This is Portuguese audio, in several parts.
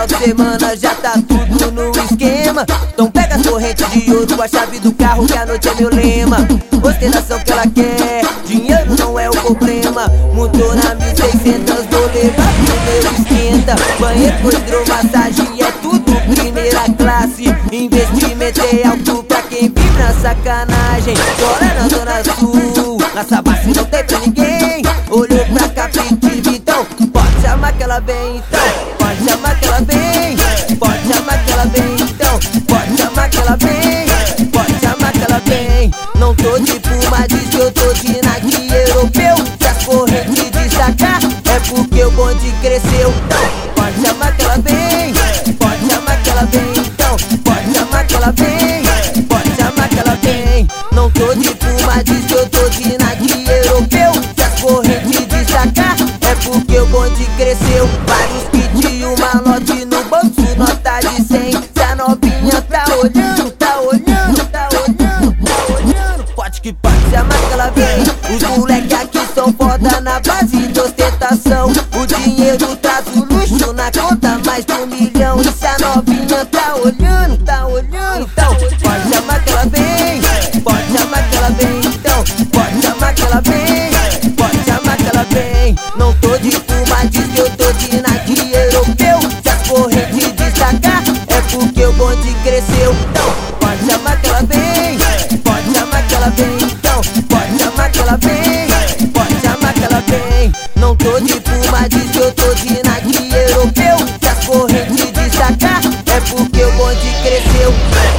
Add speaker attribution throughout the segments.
Speaker 1: final de semana já tá tudo no esquema. Então pega a corrente de ouro com a chave do carro, que a noite é meu lema. Ostentação que ela quer, dinheiro não é o problema. Montou na 1600, vou levar pro meu esquenta. Banheiro com hidromassagem, é tudo primeira classe. Investimento é alto pra quem vive na sacanagem. Bora na Zona Sul, na Savassi não tem pra ninguém. Olhou pra cá, pediu, então pode chamar que ela vem, então pode chamar que ela vem. Pode chamar que ela vem, então pode chamar que ela vem. Pode chamar que ela vem. Não tô de Puma, diz que eu tô de Nike europeu. Se as correntes destacar, é porque o bonde cresceu. Então pode chamar que ela vem. Pode chamar que ela vem, então pode chamar que ela vem. Pode chamar que ela vem. Não tô de Puma, diz que eu tô de Nike europeu. Se as correntes destacar, é porque o bonde cresceu. Vários kits e uma lote no bolso, nota de 100. Se a novinha tá olhando, tá olhando, tá olhando, tá olhando, pode que pode chamar que ela vem. Os moleque aqui são foda na base de ostentação. O dinheiro traz o luxo na conta, mais de 1 milhão. E se a novinha tá olhando, então pode chamar que ela vem. Pode chamar que ela vem, então pode chamar que ela vem. Pode chamar que ela vem. Não tô de Puma, diz que eu tô de Nike europeu. Se as correntes destacar, é porque o bonde cresceu. Então pode chamar que ela vem. Pode chamar que ela vem, então pode chamar que ela vem. Pode chamar que ela vem. Não tô de Puma, diz que eu tô de Nike europeu. Se as correntes destacar, é porque o bonde cresceu.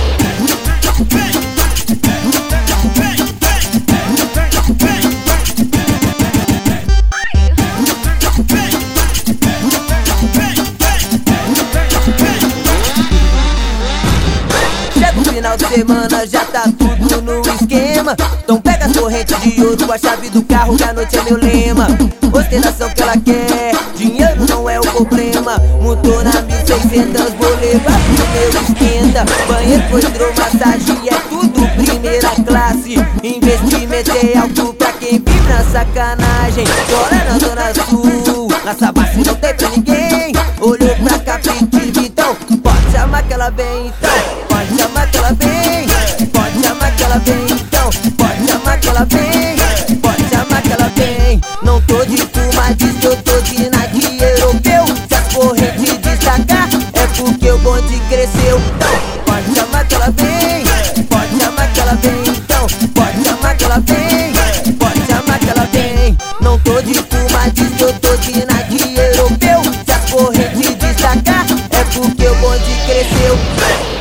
Speaker 1: Chega o final de semana, já tá tudo no esquema. Então pega a corrente de ouro com a chave do carro, que a noite é meu lema. Ostentação que ela quer, dinheiro não é o problema. Montou na 1600, vou levar pro meu esquenta. Banheiro com hidromassagem, é tudo primeira classe. Investimento é alto pra quem vive na sacanagem. Bora na Zona Sul, na Savassi não tem pra ninguém. Olhou pra cá, pediu, então pode chamar que ela vem, então pode chamar que ela vem. Pode chamar que ela vem, então pode chamar que ela vem. Pode chamar que ela vem. Não tô de Puma, diz que eu tô de Nike europeu. Se as correntes destacar, é porque o bonde cresceu. Então pode chamar que ela vem. Pode chamar que ela vem, então pode chamar que ela vem. Pode chamar que ela vem. Não tô de Puma, diz que eu tô de Nike europeu. Se as correntes destacar, é porque o bonde cresceu.